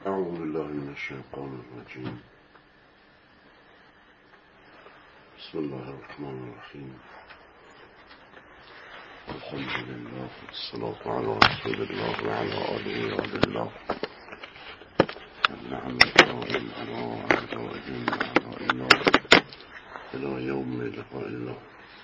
أعوذ بالله من الشيطان الرجيم. بسم الله الرحمن الرحيم. الحمد لله والصلاة على رسول الله وعلى آله وعلى الله. النعم الدائم على أعدائهم وأعدائنا إلى يوم لقاء الله.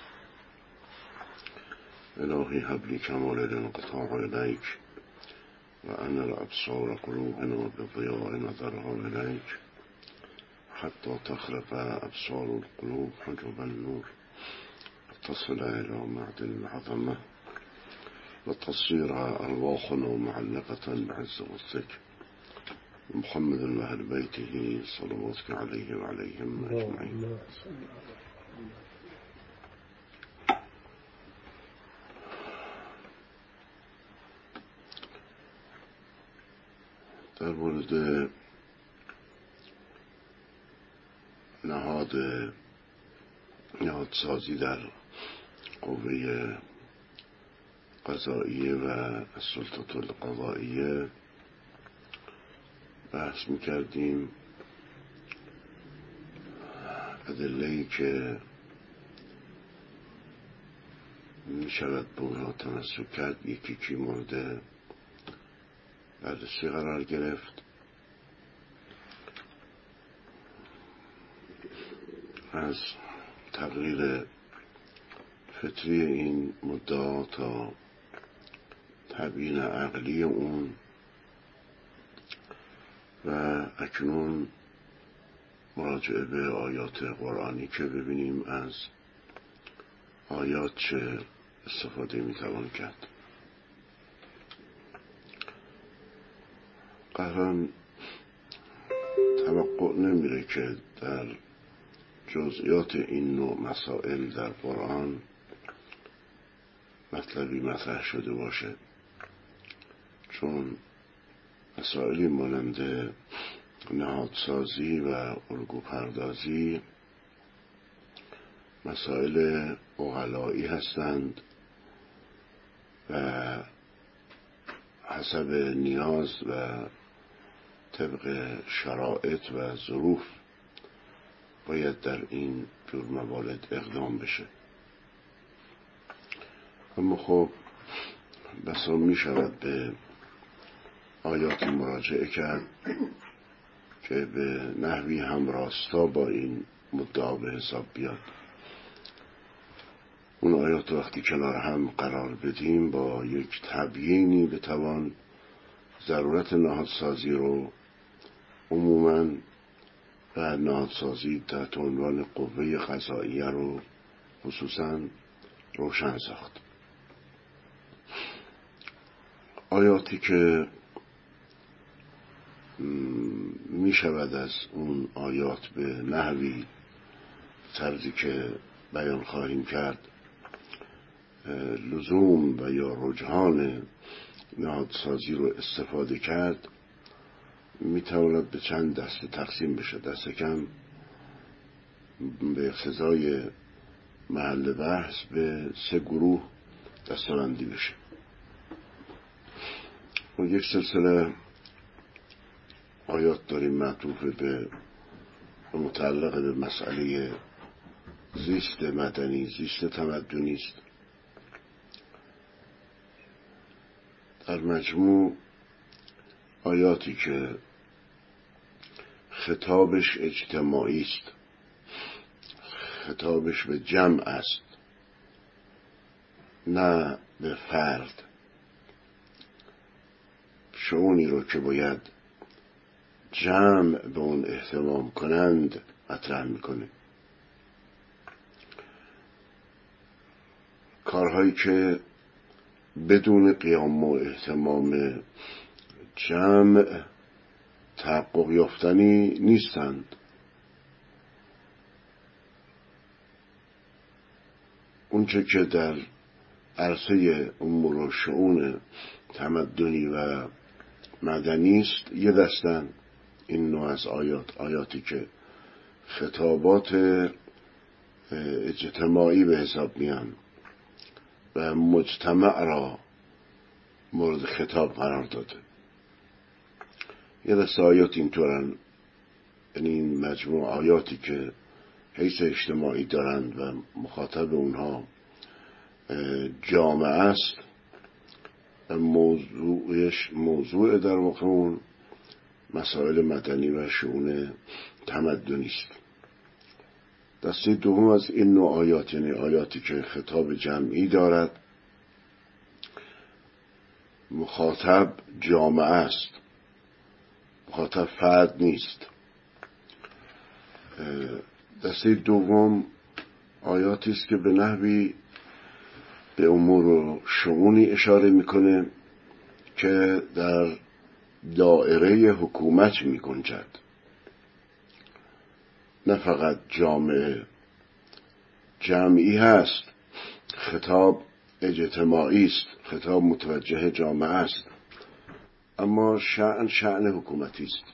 إلهي هب لي كمال الانقطاع إليك، وأن الأبصار قلوبنا بضياء نظرها إليك، حتى تخلق أبصار القلوب حجب النور، تصل إلى معدن العظمة، وتصير أرواحنا معلقة بعز وجهك. محمد وأهل بيته صلواتك عليه وعليهم أجمعين. در مورد نهادسازی در قوه قضاییه و سلطه القضاییه بحث میکردیم. ادله‌ای که میشود به اونها تمسک کرد یکی مورد بررسی قرار گرفت. از تغییر فطری این مدعا تا تبیین عقلی اون و اکنون مراجعه به آیات قرآنی که ببینیم از آیات چه استفاده میتوان کرد. قطعاً توقع نمیره که در جزئیات این نوع مسائل در قرآن مطلبی مطرح شده باشه، چون مسائلی مانند نهادسازی و الگو پردازی مسائل عقلایی هستند و حسب نیاز و طبق شرایط و ظروف باید در این جور موارد اقدام بشه. اما خب بسا می شود به آیات مراجعه کرد که به نحوی هم راستا با این مدعا به حساب بیاد. اون آیات وقتی کنار هم قرار بدیم با یک تبیینی بتوان ضرورت نهادسازی رو عموماً و نهادسازی تحت عنوان قوه قضاییه رو خصوصاً روشن ساخت. آیاتی که می شود از اون آیات به نحوی طرزی که بیان خواهیم کرد لزوم و یا رجحان نهادسازی رو استفاده کرد، می تواند به چند دسته تقسیم بشه. دست کم به اقتضای محل بحث به 3 گروه دسته‌بندی بشه. و یک سلسله آیات داریم معطوف به متعلق به مسئله زیست مدنی، زیست تمدنی است. در مجموع آیاتی که خطابش اجتماعی است، خطابش به جمع است نه به فرد، شئونی رو که باید جمع به اون اهتمام کنند مطرح میکنه. کارهایی که بدون قیام و اهتمام جمع تحقق یافتنی نیستند. اونچه که در عرصه امور و شئون تمدنی و مدنی است یه دستن این نوع از آیاتی که خطابات اجتماعی به حساب میان و مجتمع را مورد خطاب قرار داده. یه دسته آیات اینطورن، یعنی این مجموع آیاتی که حیث اجتماعی دارند و مخاطب اونها جامعه است و موضوع در واقع اون مسائل مدنی و شؤون تمدنی است. دسته دوم از این نوع آیات، یعنی آیاتی که خطاب جمعی دارد، مخاطب جامعه است، مخاطب فرد نیست. دسته دوم آیاتی است که به نحوی به امور و شؤونی اشاره میکنه که در دائره حکومت میگنجد، نه فقط جامعه. جمعی هست، خطاب اجتماعی است، خطاب متوجه جامعه است، اما شأن حکومتی است.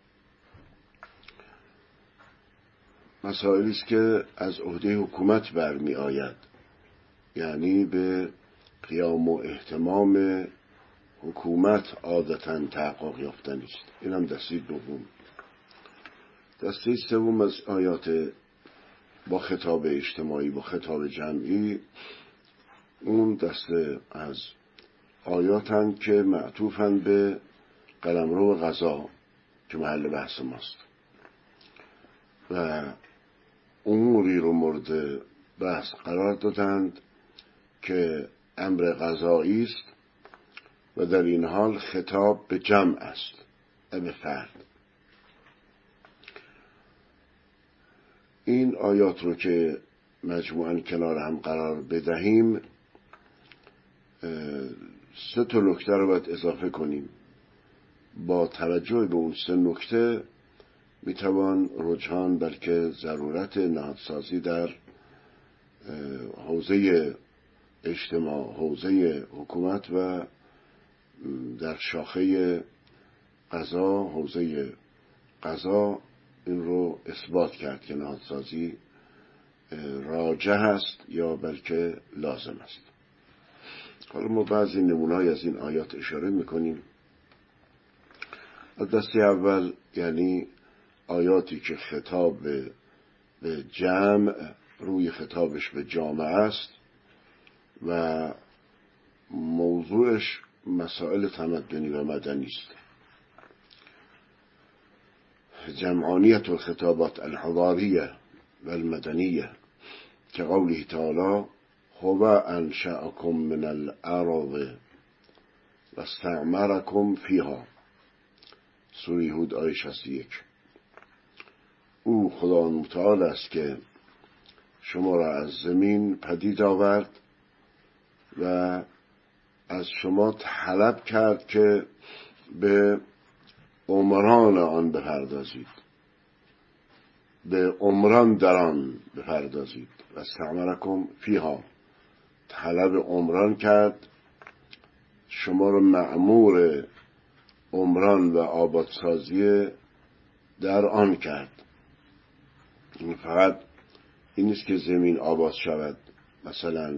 مسائلی است که از عهده حکومت برمی آید، یعنی به قیام و اهتمام حکومت عادتاً تحقق یافتنی است. این هم دسته دوم. دسته سوم از آیات با خطاب اجتماعی، با خطاب جمعی، اون دسته از آیاتن که معطوفن به قلمرو قضا که محل بحث ماست و اموری رو مورد بحث قرار دادند که امر قضایی است و در این حال خطاب به جمع است، نه به فرد. این آیات رو که مجموعاً کنار هم قرار بدهیم، 3 نکته رو باید اضافه کنیم. با توجه به اون 3 نکته میتوان رجحان بلکه ضرورت نهادسازی در حوزه اجتماع، حوزه حکومت و در شاخه قضا، حوزه قضا، این رو اثبات کرد که نهادسازی راجح است یا بلکه لازم است. حالا ما بعضی نمونه‌ای از این آیات اشاره میکنیم. دسته اول یعنی آیاتی که خطاب به جمع روی خطابش به جامعه است و موضوعش مسائل تمدنی و مدنی است. جمعانیت الخطابات الحضاریه و المدنیه که قوله تعالی هو انشأکم من الارض و استعمرکم فیها، سوره هود آیه 61. او خدا متعال است که شما را از زمین پدید آورد و از شما طلب کرد که به عمران آن بپردازید، به عمران در آن بپردازید. و استعمرکم فیها، طلب عمران کرد، شما را مأمور عمران و آبادسازی در آن کرد. فقط این نیست که زمین آباد شود، مثلا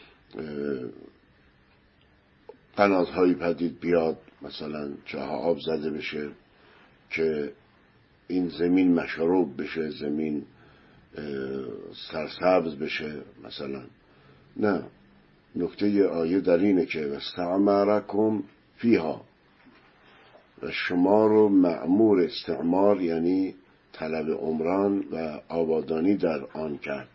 قنات‌هایی پدید بیاد، مثلا چاه آب زده بشه که این زمین مشروب بشه، زمین سرسبز بشه مثلا. نه، نکته آیه در اینه که واستعمرکم فیها، و شما رو مأمور استعمار یعنی طلب عمران و آبادانی در آن کرد.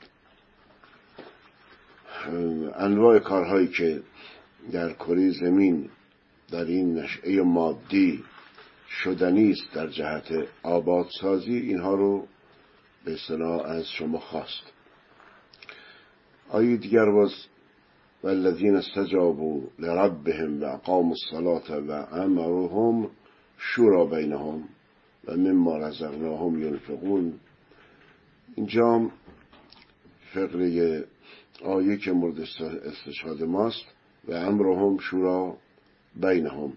انواع کارهایی که در کره زمین در این نشأه مادی شدنی است در جهت آبادسازی، اینها رو به اصطلاح از شما خواست. آیه دیگر باز والذین استجابوا لربهم و اقاموا الصلاة و امرهم شورا بینهم و مما رزقناهم ينفقون. اینجا فقره آیه که مورد استشهاد ماست و امرهم شورا بینهم،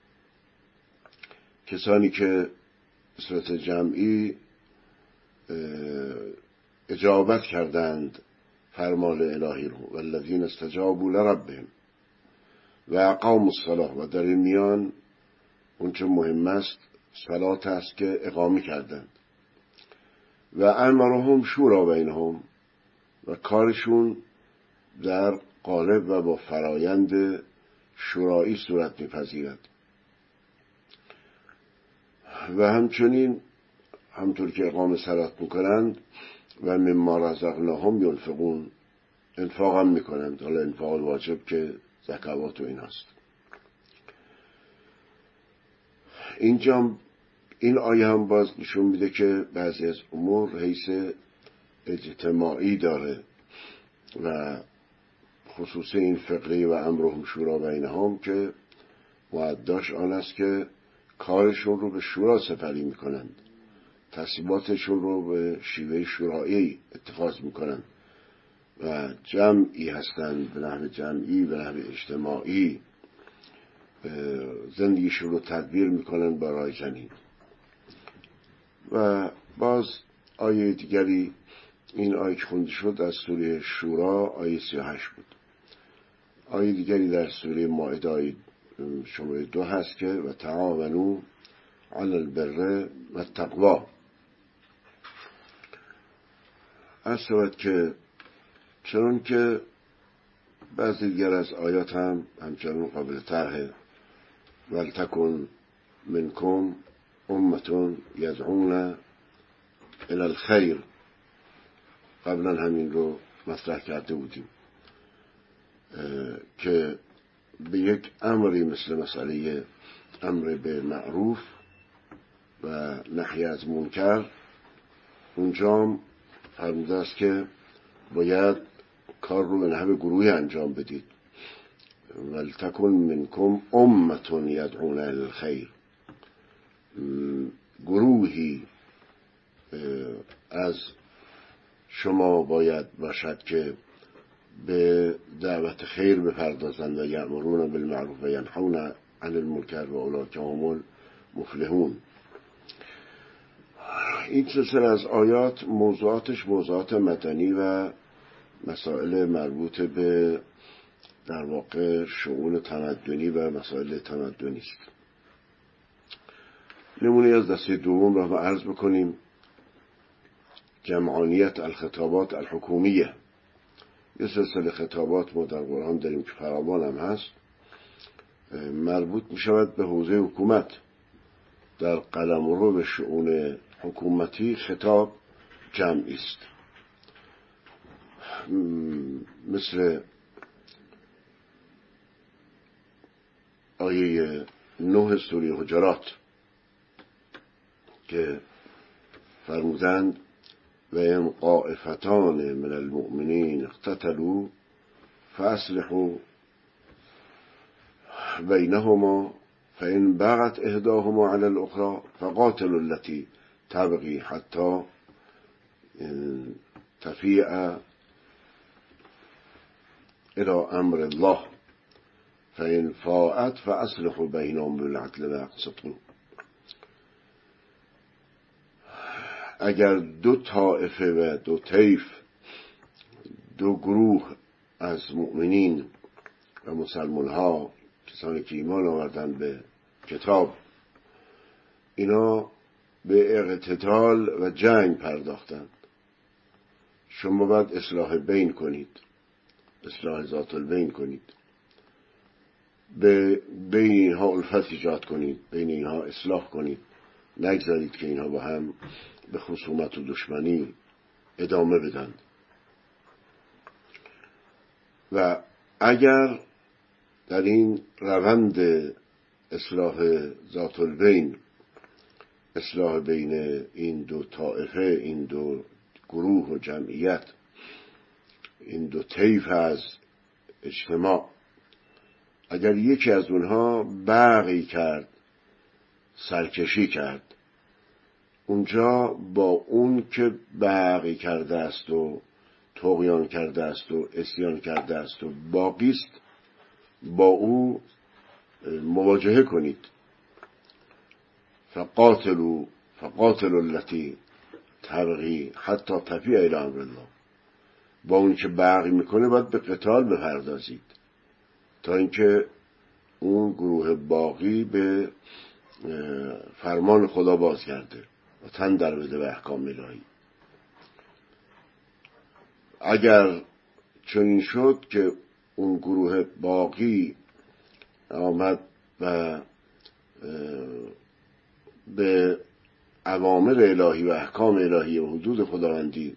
کسانی که به صورت جمعی اجابت کردند فرمان الهی رو، والذین استجابوا لربهم و اقاموا الصلاة، و در این میان اون چه مهم است صلات است که اقامه کردند. و امرهم شورا بینهم، و کارشون در قالب و با فرایند شورایی صورت می‌پذیرد. و همچنین همطور که اقامه صلات میکنند و مما رزقناهم ینفقون، انفاق هم میکنند. حالا انفاق واجب که زکوات و این هست. اینجا این آیه هم باز نشون میده که بعضی از امور حیث اجتماعی داره و خصوص این فقره و امرهم شورا بینهم که معداش آن است که کارشون رو به شورا سپری میکنند، تصمیماتشون رو به شیوه شورایی اتخاذ میکنند و جمعی هستند، به نحو جمعی، به نحو اجتماعی زندگیشون رو تدبیر میکنند برای جنین. و باز آیه دیگری، این آیه که خونده شد از سوره شورا آیه 38 بود. آیه دیگری در سوره مائده آیه شماره 2 هست که و تعاونوا علی البر و التقوی. اصلا که چون که بعضی دیگر از آیات هم همچنان قابل طرحه، ولتکن منکم امة یدعون الی الخیر، قبلا همین رو مطرح کرده بودیم که به یک امری مثل مسئله امر به معروف و نهی از منکر، اونجا فرموده است که باید کار رو به نحو گروهی انجام بدید. ولتکن منکم امة یدعون الی الخیر، گروهی از شما باید باشد که به دعوت خیر بپردازند و یأمرون بالمعروف و ینهون عن المنکر و اولئک هم المفلحون. این سلسله از آیات موضوعاتش موضوعات مدنی و مسائل مربوط به در واقع شؤون تمدنی و مسائل تمدنی است. نمونه از دسته دوم را عرض بکنیم، جمعانیت الخطابات الحکومیه. یه سلسله خطابات ما در قرآن داریم که فراوان هم هست، مربوط می شود به حوزه حکومت. در قلمرو به شؤون حکومتی خطاب جمعی است، مثل آیه 9 سوره حجرات که فرمودند و ان طائفتان من المؤمنین اقتتلوا فاصلحوا بینهما فإن بغت إحداهما على الأخرى فقاتلوا التي تبغي حتى تفیء إلى أمر الله فإن فاءت فأصلحوا بینهم بالعدل واقسطوا. اگر دو طائفه و دو طیف، دو گروه از مؤمنین و مسلمان ها، کسانی که ایمان آوردن به کتاب، اینا به اقتتال و جنگ پرداختند، شما باید اصلاح بین کنید، اصلاح ذات البین کنید، بین اینها الفت ایجاد کنید، بین اینها اصلاح کنید، نگذارید که اینها با هم به خصومت و دشمنی ادامه بدن. و اگر در این روند اصلاح ذات البین، اصلاح بین این دو طائفه، این دو گروه و جمعیت، این دو طیف از اجتماع، اگر یکی از اونها بغی کرد، سرکشی کرد، اونجا با اون که بغی کرده است و طغیان کرده است و عصیان کرده است و باقی است، با او مواجهه کنید. فقاتلوا التي تبغي حتی تفیء الی امر الله. با اون که بغی میکنه باید به قتال بپردازید تا اینکه اون گروه باقی به فرمان خدا باز کرده و تن در بده به احکام الهی. اگر چنین شد که اون گروه باقی آمد و به اوامر الهی و احکام الهی و حدود خداوندی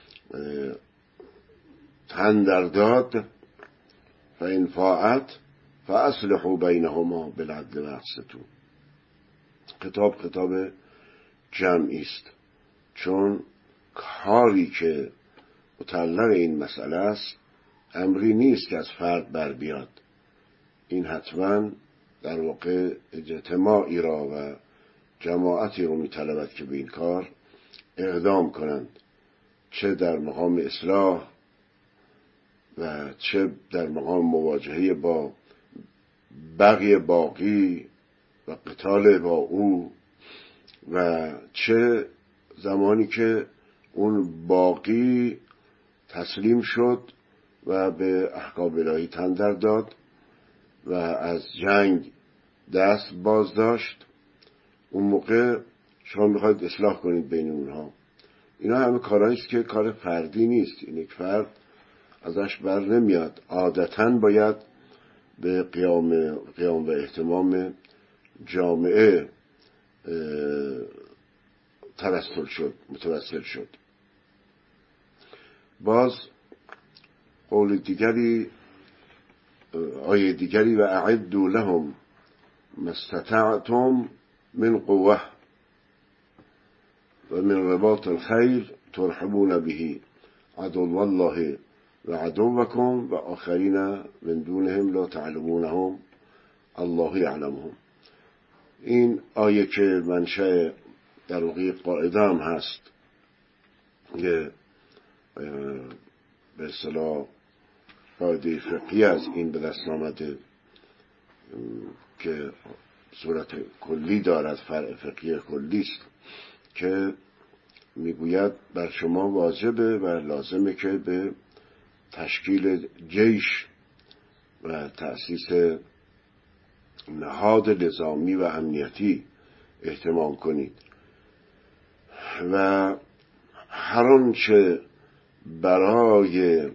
تن در داد، فإن فاءت فاصلحوا بینهما بالعدل و اقسطوا. خطاب جمعی است، چون کاری که متعلق این مسئله است امری نیست که از فرد بر بیاد. این حتما در واقع اجتماعی را و جماعتی رو میطلبد که به این کار اقدام کنند، چه در مقام اصلاح و چه در مقام مواجهه با بغی باقی و قتال با او، و چه زمانی که اون باقی تسلیم شد و به احکام الهی تن در داد و از جنگ دست باز داشت، اون موقع شما میخواید اصلاح کنید بین اونها. اینا همه کارهایی است که کار فردی نیست. این یک فرد ازش بر نمیاد. عادتاً باید به قیام و اهتمام جامعه متوسل شد. باز قول دیگری، آیه دیگری، و اعدوا لهم ما استطعتم من قوة و من رباط الخیل ترهبون به عدو الله و عدوکم و آخرین من دونهم لا تعلمونهم الله یعلمهم. این آیه که منشأ در واقع قاعده هم هست که به اصطلاح قاعده فقهی از این به دست آمده که صورت کلی دارد، فرع فقهی کلی است، که میگوید بر شما واجبه و لازمه که به تشکیل جیش و تأسیس نهاد نظامی و امنیتی اهتمام کنید و هر آنچه برای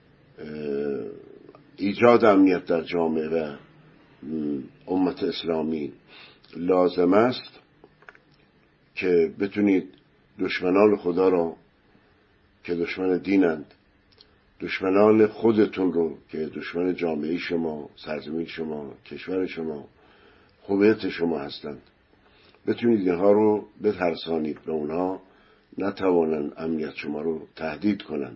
ایجاد امنیت در جامعه و امت اسلامی لازم است که بتونید دشمنان خدا را که دشمن دینند، دشمنان خودتون رو که دشمن جامعه شما، سرزمین شما، کشور شما، هویت شما هستند، بتونید اینها رو بترسانید به اونها نتوانند امنیت شما رو تهدید کنند.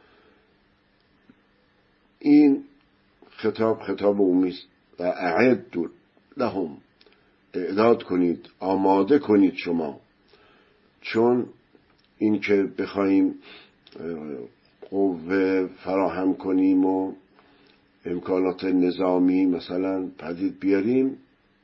این خطاب عمومی است. و اعدوا لهم، اعداد کنید، آماده کنید شما. چون این که بخوایم قوه فراهم کنیم و امکانات نظامی مثلا پدید بیاریم،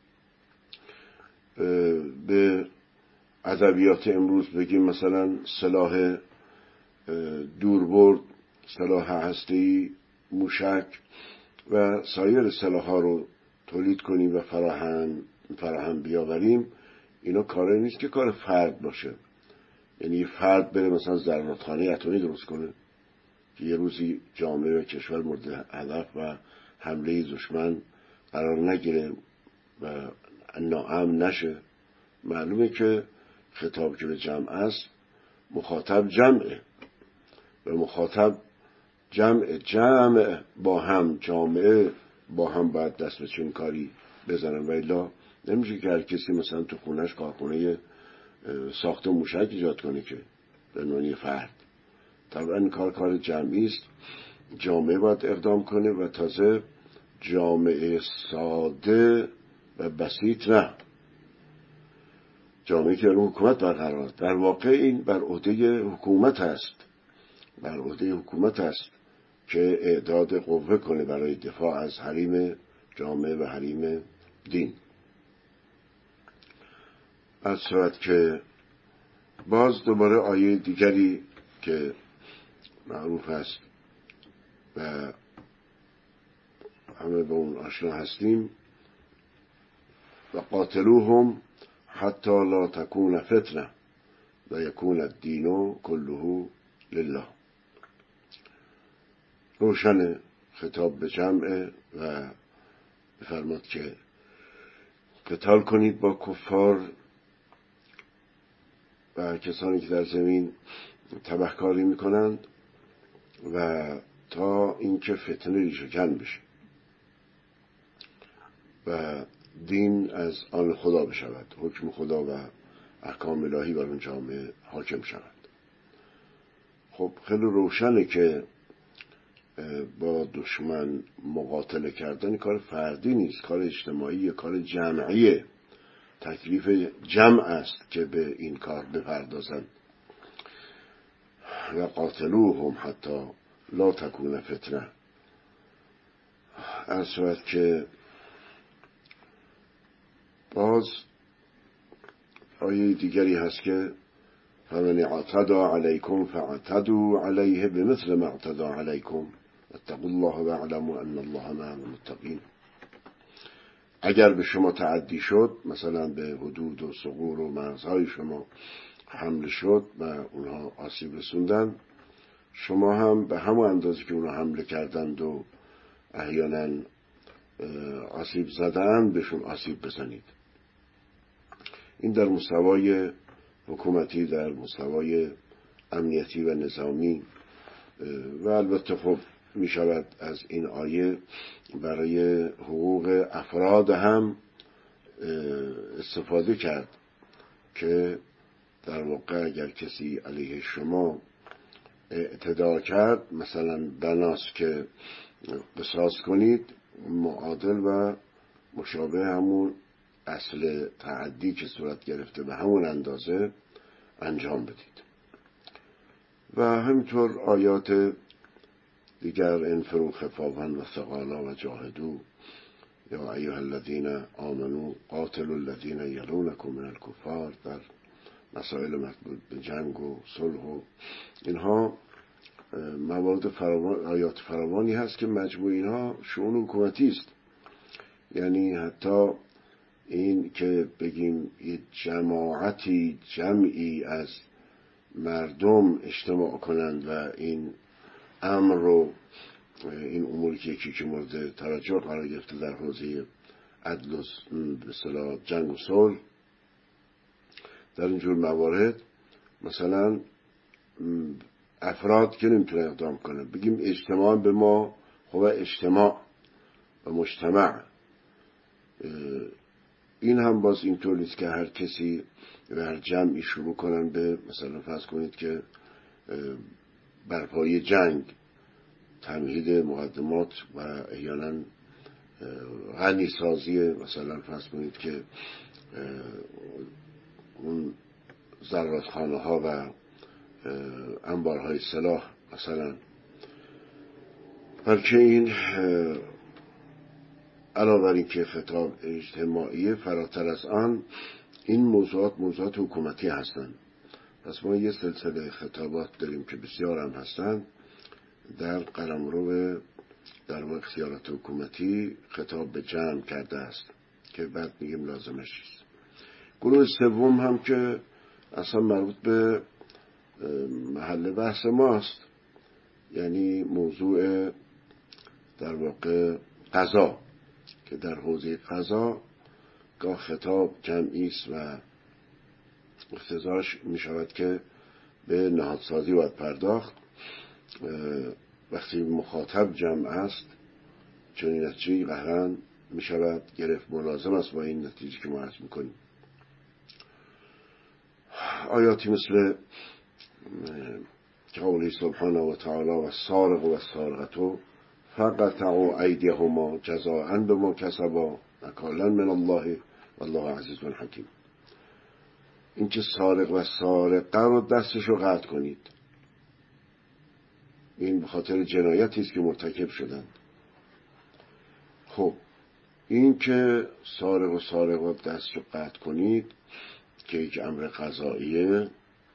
به ادبیات امروز بگیم مثلا سلاح دوربرد، سلاح هسته‌ای، موشک و سایر سلاح‌ها رو تولید کنیم و فراهم بیاوریم، اینا کاری نیست که کار فرد باشه. یعنی فرد بره مثلا ذراتخانه اتمی درست کنه که یه روزی جامعه و کشور مورد هدف و حمله دشمن قرار نگیره و ناامن نشه. معلومه که خطاب که به جمع است، مخاطب جمعه و مخاطب جمع با هم، جامعه با هم باید دست به چنین کاری بزنن. و الا نمیشه که هر کسی مثلا تو خونش کارخونه ساخت موشک ایجاد کنه که به نوعی فرد. طبعا این کار جمعی است. جامعه باید اقدام کنه و تازه جامعه ساده و بسیط نه، جامعه که حکومت برقرار. در واقع این بر عهده حکومت است که اعداد قوه کنه برای دفاع از حریم جامعه و حریم دین. از صورت که باز دوباره آیه دیگری که معروف است و همه به اون آشنا هستیم، و قاتلوهم حتی لا تکون فتنه و یکون الدین کله لله. روشن خطاب به جمع و بفرماد که قتال کنید با کفار و کسانی که در زمین تبهکاری میکنند و تا اینکه فتنه ریشه‌کن بشه و دین از آن خدا بشود، حکم خدا و احکام الهی بر اون جامعه حاکم شود. خب خیلی روشنه که با دشمن مقاتله کردن کار فردی نیست، کار اجتماعی، کار جمعیه. تکلیف جمع است که به این کار بپردازند. و قاتلوهم حتی لا تکون فتنه. از صورت که باز آیه دیگری هست که فمن اعتدى علیکم فاعتدوا علیه بمثل ما اعتدى علیکم واتقوا الله واعلموا ان الله مع المتقین. اگر به شما تعدی شد، مثلا به حدود و ثغور و مرزهای شما حمله شد و اونها آسیب رسوندن، شما هم به همون اندازه که اونها حمله کردند و احیانا آسیب زدن بهشون آسیب بزنید. این در مستوای حکومتی، در مستوای امنیتی و نظامی. و البته خب می شود از این آیه برای حقوق افراد هم استفاده کرد که در واقع اگر کسی علیه شما اعتدا کرد، مثلا بناست که قصاص کنید، معادل و مشابه همون اصل تعدی که صورت گرفته به همون اندازه انجام بدید. و همینطور آیات دیگر انفروا خفافا و ثقالا و جاهدوا یا ایها الذین آمنوا قاتلوا الذین یلونکم من الکفار، در مسائل مربوط به جنگ و صلح و اینها موارد فراوان، آیات فراوانی هست که مجموع اینها شؤون حکومتی است. یعنی حتی این که بگیم یه جماعتی، جمعی از مردم اجتماع کنند و این امر رو، این اموری که یکی که مورد توجه قرار گرفته در حوزه عدل و به اصطلاح جنگ و صلح، در اینجور موارد مثلا افراد که نمیتونه اقدام کنه، بگیم اجتماع به ما، خب اجتماع و مجتمع، این هم باز اینطور نیست که هر کسی و هر جمعی شروع کنن به مثلا فرض کنید که برپایی جنگ، تمهید مقدمات و احیانا غنی سازی، مثلا فرض کنید که اون زرادخانه ها و انبارهای سلاح مثلا، بلکه این علاوه بر این که خطاب اجتماعی، فراتر از آن این موضوعات حکومتی هستند. پس ما یه سلسله خطابات داریم که بسیار هم هستند در قلمرو در واقع اختیارات حکومتی خطاب به جمع کرده است که بعد میگیم لازمش است. گروه سوم هم که اصلا مربوط به محل بحث ماست، یعنی موضوع در واقع قضا، که در حوزه قضا گاه خطاب جمعی است و اقتضاش می شود که به نهادسازی باید پرداخت. وقتی مخاطب جمع است چنین نتیجه‌ای قطعاً می شود گرفت، ملازم است با این نتیجه که ما عرض می کنیم. آیاتی مثل قوله سبحانه و تعالی و السارق و السارقة فقطعوا ایدیهما جزاء بما کسبا نکالا من الله والله عزیز حکیم. این که سارق و سارقه رو دستش رو قطع کنید، این به خاطر جنایتی است که مرتکب شدند. خب این که سارق و سارقه دستش رو قطع کنید که یک امر قضاییه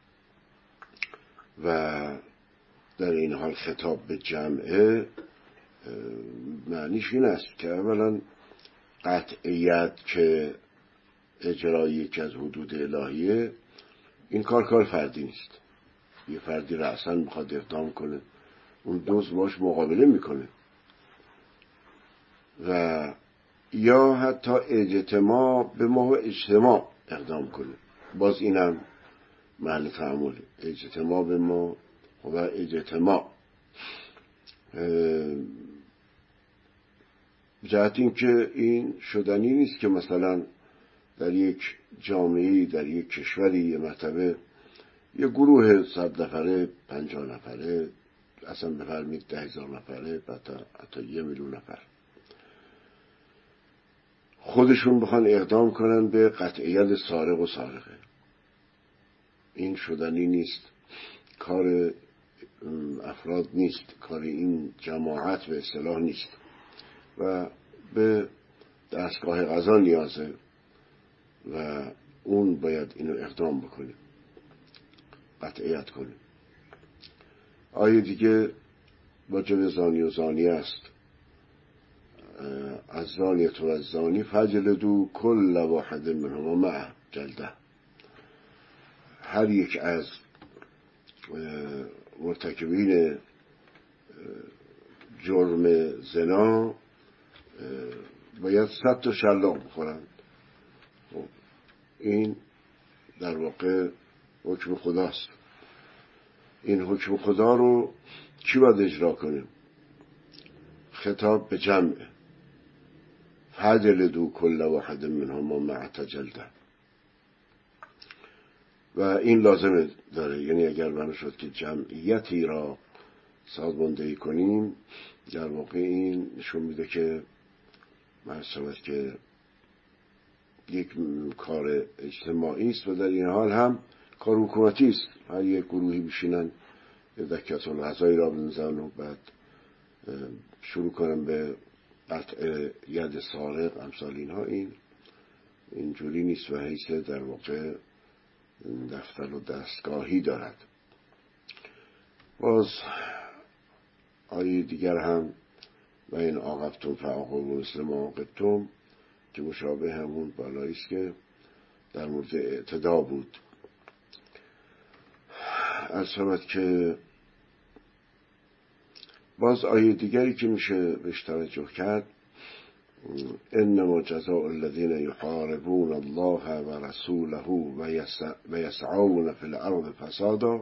و در این حال خطاب به جمعه، معنیش این است که اولا قطعیت که اجرای یکی از حدود الهیه، این کار فردی نیست. یه فردی رأساً میخواد اقدام کنه، اون دوست باش مقابله میکنه، و یا حتی اجتماع به ما اجتماع اقدام کنه، باز اینم محل تعامله. اجتماع به ما و اجتماع جهت این که این شدنی نیست که مثلا در یک جامعه، در یک کشوری، یه مرتبه یه گروه 100 نفره، 50 نفره، اصلا بفرمید 10,000 نفره، حتی 1,000,000 نفر خودشون بخوان اقدام کنن به قطعیت سارق و سارقه. این شدنی نیست، کار افراد نیست، کار این جماعت به اصطلاح نیست و به دستگاه قضا نیازه و اون باید اینو اقدام بکنه، قطعیت کنه. آیه دیگه واجب زانی و زانی است، از زانیت و از زانی فجلدو کل واحد منهما مع جلده. هر یک از مرتکبین جرم زنا باید 100 تا شلاق بخورند. این در واقع حکم خداست. این حکم خدا رو کی باید اجرا کنه؟ خطاب به جمع، فجلدو کل واحد منهما مع جلده. و این لازمه داره، یعنی اگر بنا شد که جمعیتی را سازماندهی کنیم، در واقع این نشون میده که محسوبت که یک کار اجتماعی است و در این حال هم کار حکومتی است. هر یک گروهی بشینن یه دکت الغذایی را بنزن و بعد شروع کنن به قطع ید سارق، امثال اینها. اینجوری نیست و حیث در واقع دفتر و دستگاهی دارد. باز آیه دیگر هم و این عاقبتم فعاقبوا مثل ما عوقبتم که مشابه همون بالایی است که در مورد اعتدا بود. از شود که باز آیه دیگری که میشه بهش توجه کرد، انما جزاء الذين يحاربون الله ورسوله ويسعون في الارض فسادا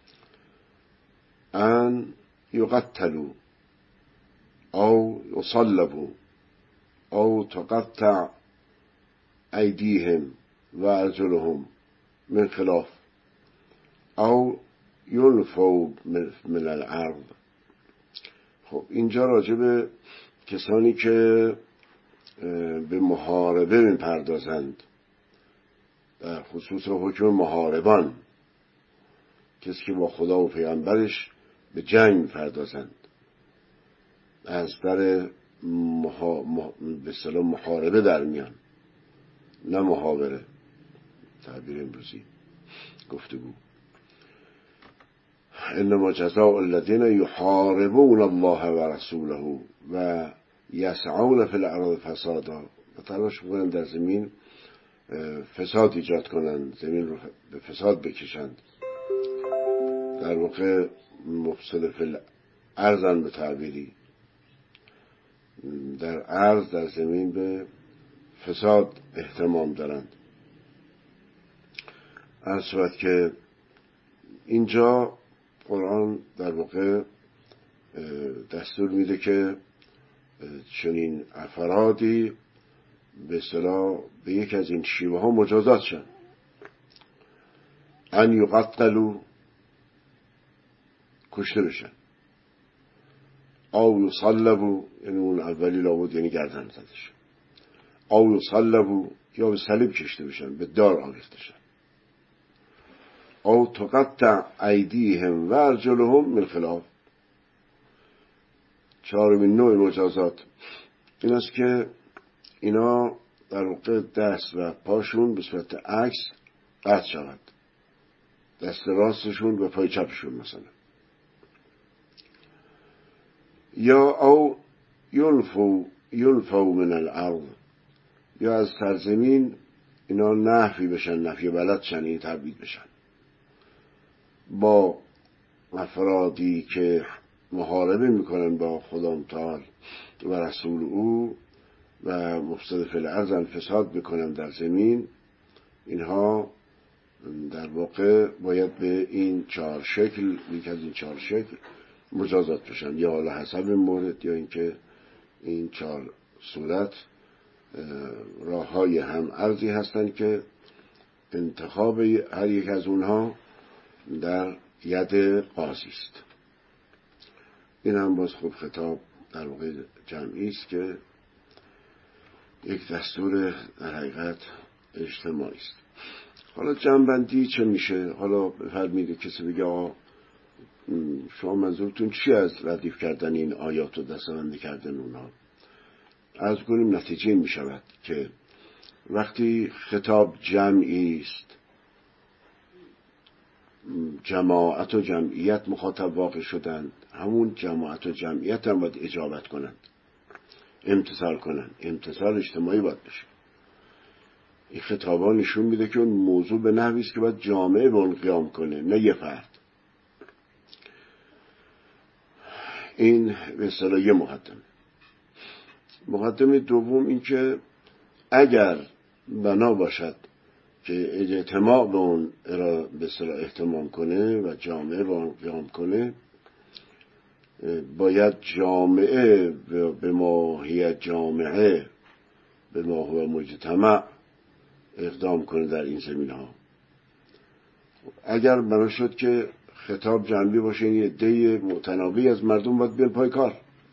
ان يقتلوا او يصلبوا او تقطع ايديهم وارجلهم من خلاف او ينفوا من الارض. خب اینجا راجع به کسانی که به محاربه میپردازند، در خصوص حکم محاربان، کسی که با خدا و پیغمبرش به جنگ میپردازند، از در به اصطلاح محاربه در میان، نه محاوره، تعبیر امروزی گفتگو. انما جزاء الذين يحاربون الله ورسوله و یسعون فی الارض فسادا، و تلاش میکنن در زمین فساد ایجاد کنن، زمین رو به فساد بکشند، در واقع مفسد فی الارض به تعبیری، در ارض، در زمین به فساد اهتمام دارند. از صورت که اینجا قرآن در واقع دستور میده که چنین افرادی به اصطلاح به یک از این شیوه ها مجازات شن. ان یقتلوا، کشته بشن، او یصلبوا، یعنی اون اولی لابد یعنی گردن زده شن، او یصلبوا، یا به صلیب کشته بشن، به دار آویخته شن، او تقطع ایدیهم و ارجلهم من خلاف. چهارمین نوع مجازات این است که اینا در واقع دست و پاشون به صورت عکس قطع شود، دست راستشون و پای چپشون مثلا، یا او یلفو من الارض، یا از سرزمین اینا نفی بشن، نفی بلد شن، این تبعید بشن با افرادی که محاربه میکنن با خدا متعال و رسول او و مفسد فی الارض فساد میکنن در زمین، اینها در واقع باید به این 4 شکل، یک از این 4 شکل مجازات بشن، یا حالا حسب مورد، یا اینکه این 4 صورت راههای هم ارزی هستند که انتخاب هر یک از اونها در ید قاضی است. این هم باز خوب خطاب در واقع جمعی است که یک دستور در حقیقت اجتماعی است. حالا جمع‌بندی چه میشه؟ حالا بفرمایید کسی بگه آقا شما منظورتون چی از ردیف کردن این آیات و دسته‌بندی کردن اونها؟ عرض کنیم نتیجه می شود که وقتی خطاب جمعی است، جماعت و جمعیت مخاطب واقع شدند، همون جماعت و جمعیت هم باید اجابت کنند، امتثال کنند، امتثال اجتماعی باید بشه. این خطابا نشون میده که اون موضوع به نحوی است که باید جامعه به اون قیام کنه، نه یه فرد. این به اصطلاح یه مقدمه دوم این که اگر بنا باشد که اجتماع به اون به اصطلاح اهتمام کنه و جامعه به اون قیام کنه، باید جامعه به ماهیت جامعه به ما هو مجتمع اقدام کنه در این زمین ها. اگر بنا شد که خطاب جنبی باشه، این عده متناوی از مردم باید بیان پای کار،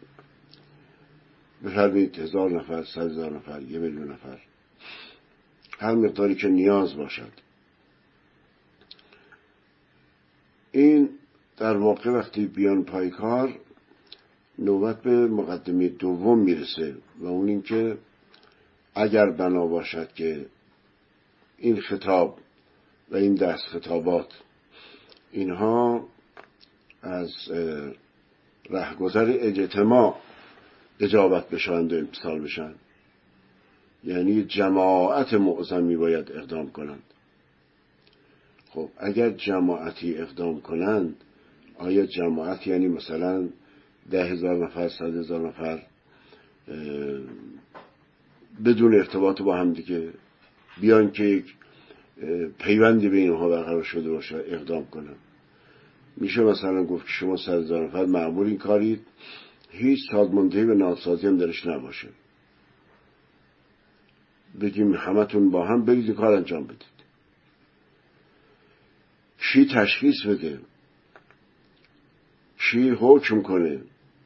بفرمایید 1000 نفر، 100,000 نفر، 1,000,000 نفر، هر مقداری که نیاز باشد. این در واقع وقتی بیان پای کار نوبت به مقدمه دوم میرسه و اون این که اگر بنا باشد که این خطاب و این دست خطابات اینها از رهگذر اجتماع اجابت بشوند و امتثال بشن، یعنی جماعت معظمی باید اقدام کنند. خب اگر جماعتی اقدام کنند، آیا جماعت یعنی مثلا 10,000 نفر، 100,000 نفر بدون ارتباط با هم دیگه بیان که یک پیوندی بین اونها برقرار شده باشه اقدام کنند؟ میشه مثلا گفت که شما 100,000 نفر مأمور این کارید، هیچ سازماندهی و ناسازی هم درش نباشه، بگیم همتون با هم برید کار انجام بدید. چی تشخیص بده، چی حکم کنه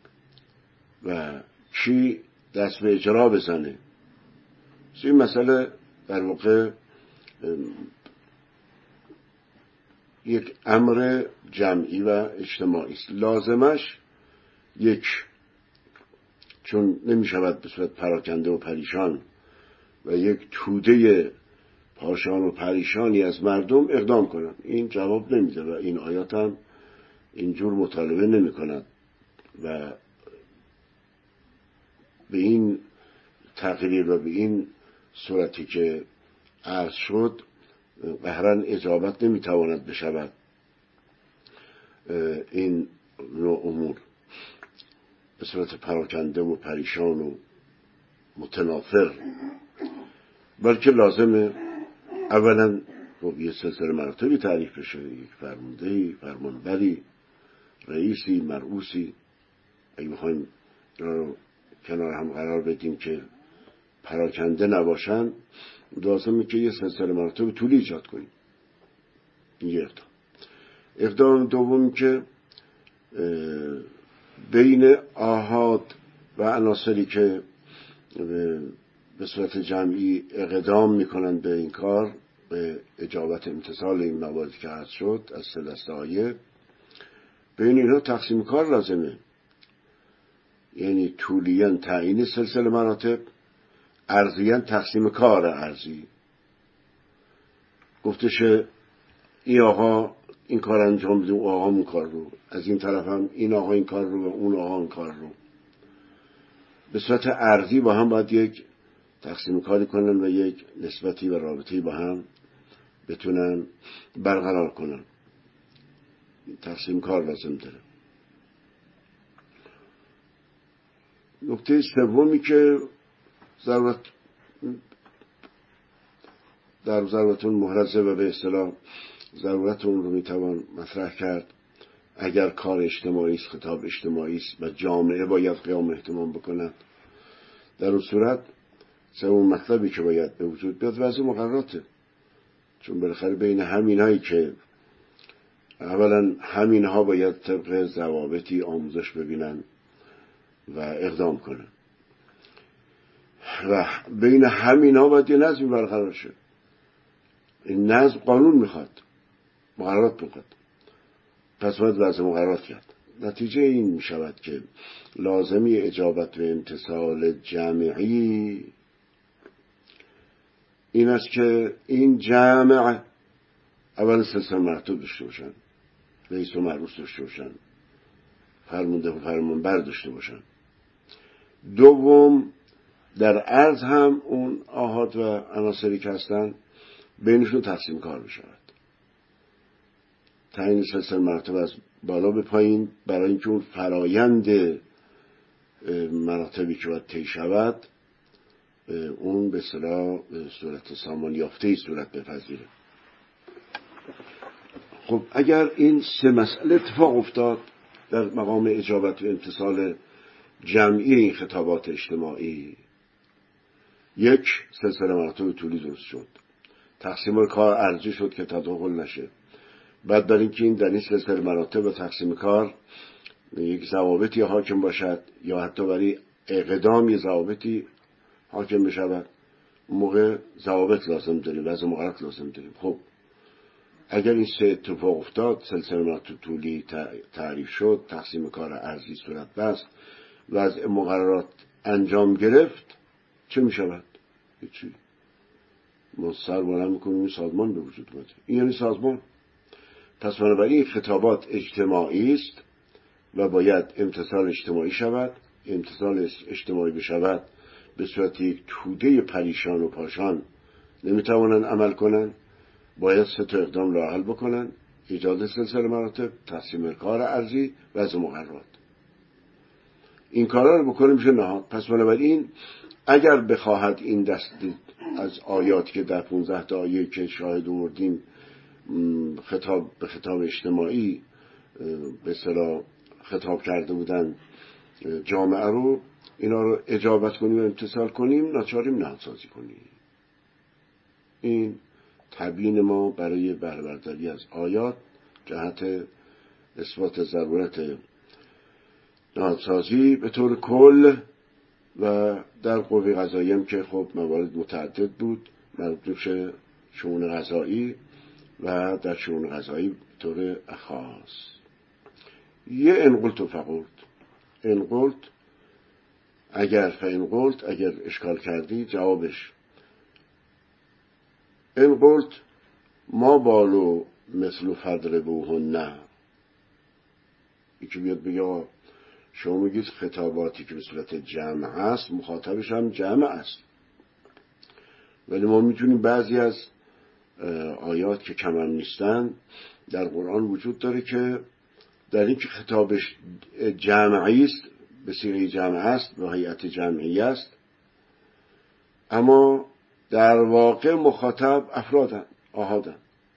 و چی دست به اجرا بزنه؟ این مسئله در واقع یک امر جمعی و اجتماعی است. لازمش یک، چون نمی شود به صورت پراکنده و پریشان و یک توده پاشان و پریشانی از مردم اقدام کنند، این جواب نمیده و این آیات هم اینجور مطالبه نمی کند و به این تقریر و به این صورتی که عرض شد قهرن اجابت نمیتواند بشود این نوع امور به صورت پراکنده و پریشان و متنافر، بلکه لازمه اولا یه سلسله مراتبی تعریف بشه، یک فرماندهی، فرمانبری، رئیسی، مرئوسی. اگه میخوایم رو کنار هم قرار بدیم که پراکنده نباشن، لازمه که یه سلسله مراتب طولی ایجاد کنیم. این یه اقدام دوم که بین آحاد و عناصری که به صورت جمعی اقدام میکنن به این کار، به اجابت امتثال این مواردی که عرض شد از 3 دسته آیه، بین اینها تقسیم کار لازمه، یعنی طولیاً تعیین سلسله مراتب، عرضیاً تقسیم کار عرضی. گفتشه این آقا این کار انجام بده، اون آقا اون کار رو، از این طرف هم این آقا این کار رو و اون آقا اون کار رو. به صورت عرضی با هم باید یک تقسیم کاری کنن و یک نسبتی و رابطه‌ای با هم بتونن برقرار کنن. تقسیم کار لازم داره. نکته سومی که در ضرورتون محرزه و به اصطلاح ضرورت اون رو میتوان مطرح کرد اگر کار اجتماعی است، خطاب اجتماعی است و جامعه باید قیام اهتمام بکند. در اون صورت سوم مطلبی که باید به وجود بیاد وضع مقرراته، چون بالاخره بین همینایی که اولا همینها باید طبق ضوابطی آموزش ببینن و اقدام کنن و بین همینها باید یه نظمی برقرار شه. این نظم قانون میخواد، مقررات میخواد، پس باید وضع مقررات کرد. نتیجه این میشود که لازمی اجابت و امتثال جمعی این است که این جمع اول سلسله مراتب داشته باشن، رئیس و مرؤوس داشته باشن، فرمانده و فرمانبر داشته باشن. دوم در عرض هم اون آحاد و عناصری که هستن بینشون تقسیم کار بشود. تعیین سلسله مراتب از بالا به پایین برای اینکه اون فرایند مراتبی که باید طی شود اون به اصطلاح صورت سامان یافته‌ای صورت بپذیره. خب اگر این سه مسئله اتفاق افتاد در مقام اجابت و امتثال جمعی این خطابات اجتماعی، یک، سلسله مراتب طولی درست شد، تقسیم کار ارزی شد که تداخل نشه. بعد برای اینکه این در این سلسله مراتب و تقسیم کار یک ضوابطی حاکم باشد یا حتی برای اقدام یک ضوابطی حاکم بشود، اون موقع ضوابط لازم داریم، وضع مقررات لازم داریم. خب اگر این سه اتفاق افتاد، سلسله مراتب طولی تعریف شد، تقسیم کار ارزی صورت بست، وضع مقررات انجام گرفت، چه می شود؟ هیچی. ما سر بلند میکنیم این سازمان به وجود اومده. این یعنی سازمان. پس بنابراین خطابات اجتماعی است و باید امتثال اجتماعی شود. امتثال اجتماعی بشود به صورت یک توده پریشان و پاشان نمیتوانند عمل کنند. باید سه تا اقدام را حل بکنن: ایجاد سلسله مراتب، تقسیم کار ارزی، وضع مقررات. این کارا رو بکنیم میشه نهاد. پس بنابراین اگر بخواهد این دست از آیات که در 15 تا آیه که شاهد آوردیم خطاب به خطاب اجتماعی به اصطلاح خطاب کرده بودن جامعه رو، اینا رو اجابت کنیم و امتثال کنیم، ناچاریم نهادسازی کنیم. این تبیین ما برای بهره‌برداری از آیات جهت اثبات ضرورت نهادسازی به طور کل و در قوه قضاییه هم که خب موارد متعدد بود، مربوط میشه شؤون قضایی و در شؤون قضایی به طور خاص. یه انقلت و فقلت. انقلت اگر فانقلت، اگر اشکال کردی جوابش انقلت ما بالو مثل فضربوهن. یکی بیاد بگه شما میگید خطاباتی که به صورت جمع هست مخاطبش هم جمع است، ولی ما میتونیم بعضی از آیات که کم هم نیستن در قرآن وجود داره که در این که خطابش جمعی است، به صیغه جمع است، به هیئت جمعی است، اما در واقع مخاطب افرادن، آحادن.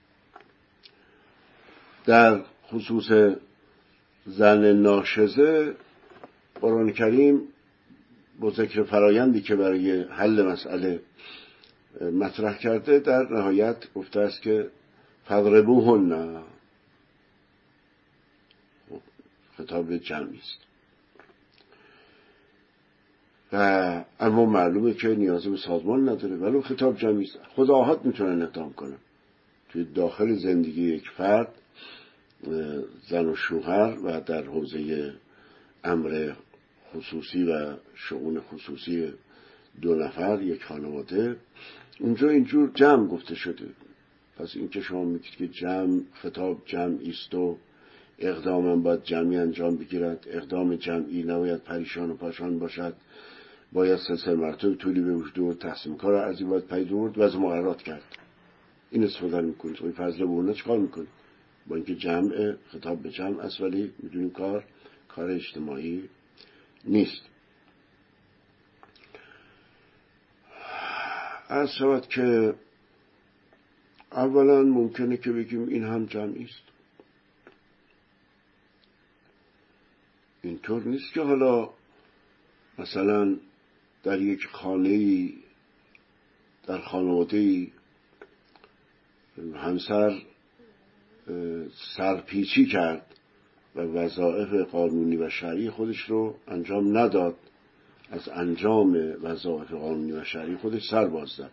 در خصوص زن ناشزه قرآن کریم با ذکر فرایندی که برای حل مسئله مطرح کرده در نهایت گفته است که فضربوهن، خطاب جمعی است و اما معلومه که نیازی به سازمان نداره، ولی خطاب جمعی است. خود آحاد میتونن اقدام کنن توی داخل زندگی یک فرد، زن و شوهر، و در حوزه امر خصوصی و شؤون خصوصی دو نفر یک خانواده. اونجا اینجور جمع گفته شده. پس این که شما میگید که جمع، خطاب جمعی است و اقدام هم باید جمعی انجام بگیرد، اقدام جمعی نباید پریشان و پاشان باشد باید سلسله مراتب طولی به وجود آورد، تقسیم کار ارضی باید پدید آورد و از مقررات کرد. این استفاده میکنید. این فضل بورنه چیکار میکنید؟ با اینکه جمع خطاب به جمع است، ولی میدونیم کار اجتماعی نیست. عرض شود که اولا ممکنه که بگیم این هم جمعی است. اینطور نیست که حالا مثلا در یک خانه‌ای، در خانواده‌ای همسر سرپیچی کرد و وظایف قانونی و شرعی خودش رو انجام نداد، از انجام وظایف قانونی و شرعی خودش سر باز زد.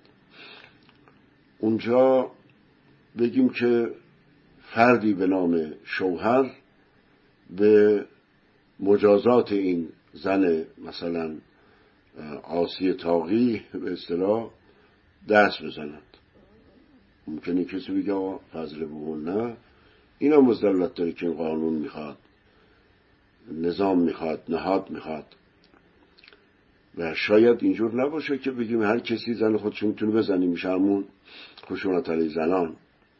اونجا بگیم که فردی به نام شوهر به مجازات این زن مثلا عاصی طاغی به اصطلاح دست بزند. ممکنه کسی بگه آقا فضل بقول نه، این هم مزدلت داره که این قانون میخواد، نظام میخواد، نهاد میخواد. و شاید اینجور نباشه که بگیم هر کسی زن خودش میتونه بزنی، میشه همون خشونت علیه زنان.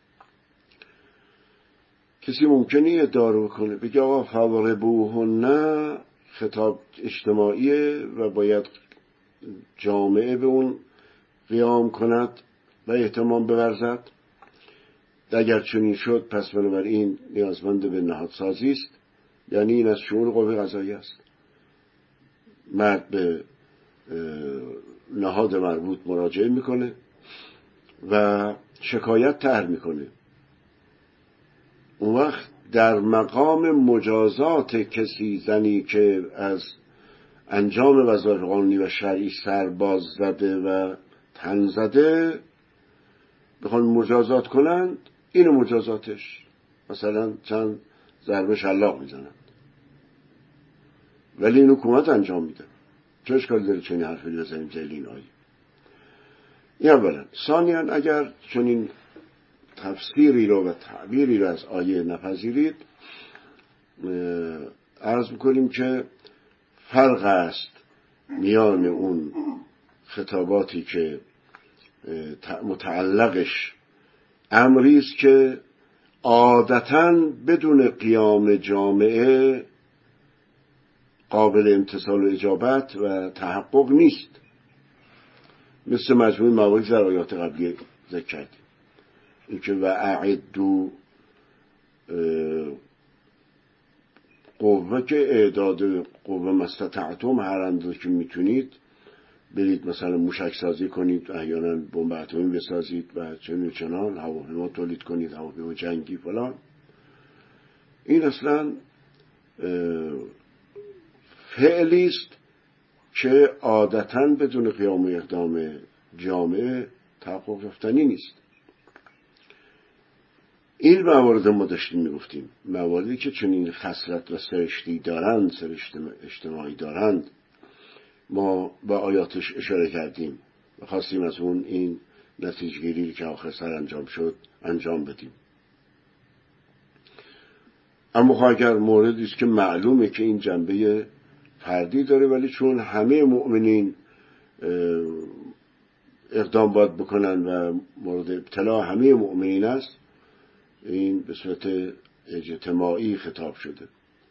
کسی ممکنه ادعا رو بکنه بگه آقا فضربوهن خطاب اجتماعیه و باید جامعه به اون قیام کند و اهتمام بورزد. اگر چنین شد پس بنابراین نیازمند به نهادسازی است، یعنی این از شؤون قوه قضاییه است. مرد به نهاد مربوط مراجعه میکنه و شکایت طرح میکنه. اون وقت در مقام مجازات کسی، زنی که از انجام وظایف قانونی و شرعی سر باز زده و تن زده، بخوان مجازات کنند، اینو مجازاتش مثلا چند ضربه شلاق میزنند، ولی این حکومت انجام میده. چه اشکالی داره چنین حرفی بزنیم زیل این آیه؟ این اولا. ثانیاً اگر چنین تفسیری رو و تعبیری رو از آیه نپذیرید، عرض میکنیم که فرق است میان اون خطاباتی که متعلقش امری است که عادتاً بدون قیام جامعه قابل امتثال و اجابت و تحقق نیست، مثل مجموع مواردی در آیات قبلی ذکر کردیم. اینکه و اعدوا قوه، که اعداد قوه مستطعتم، هر اندازه که میتونید برید مثلا موشک سازی کنید، احیانا بمب اتمی بسازید و چنان هواپیما تولید کنید، هواپیما جنگی فلان. این اصلا فعلی است که عادتاً بدون قیام و اقدام جامعه تحقق یافتنی نیست. این موارد ما داشتیم میگفتیم، مواردی که چنین خصلت و سرشتی دارند، سرشت اجتماعی دارند، ما با آیاتش اشاره کردیم و خواستیم از اون این نتیجه گیری که آخر سر انجام شد انجام بدیم. اما اگر موردی است که معلومه که این جنبه فردی داره، ولی چون همه مؤمنین اقدام باید بکنن و مورد ابتلا همه مؤمنین است، این به صورت اجتماعی خطاب شده.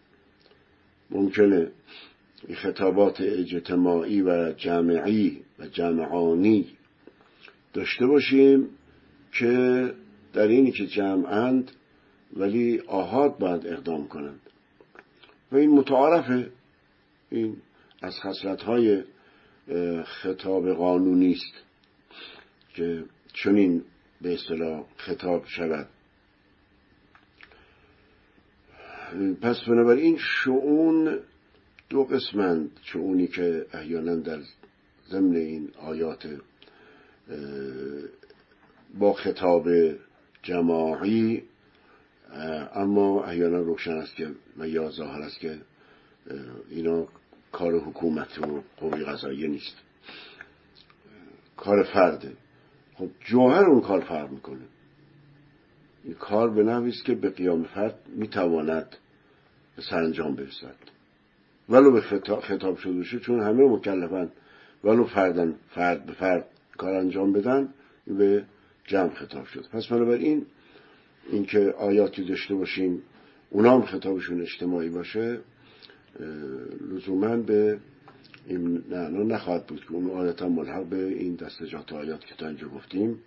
ممکنه خطابات اجتماعی و جمعی و جمعانی داشته باشیم که در اینی که جمعند ولی آحاد باید اقدام کنند و این متعارفه. این از خصلت‌های خطاب قانونی است که چنین به اصطلاح خطاب شود. پس بنابراین شؤون دو قسمند، شؤونی که احیانا در ضمن این آیات با خطاب جماعی، اما احیانا روشن است که و یا ظاهر است که اینا کار حکومت و قوه قضاییه نیست، کار فرده. خب جوهر اون کار فرق میکنه. این کار به نحوی است که به قیام فرد میتواند به سرانجام برسد، ولو به خطاب شده باشه، چون همه مکلفن ولو فرد به فرد کار انجام بدن به جمع خطاب شد. پس بنابراین این که آیاتی داشته باشیم اونا هم خطابشون اجتماعی باشه لزوما به این معنا نخواهد بود که اون آیات ملحق به این دستجات آیات که تا اینجا گفتیم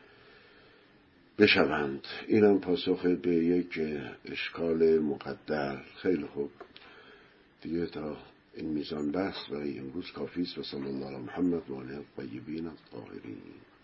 بشوند. اینم پاسخ به یک اشکال مقدر. خیلی خوب، دیگه تا این میزان بحث برای امروز کافی است. و صلی الله علی محمد و آله الطیبین الطاهرین.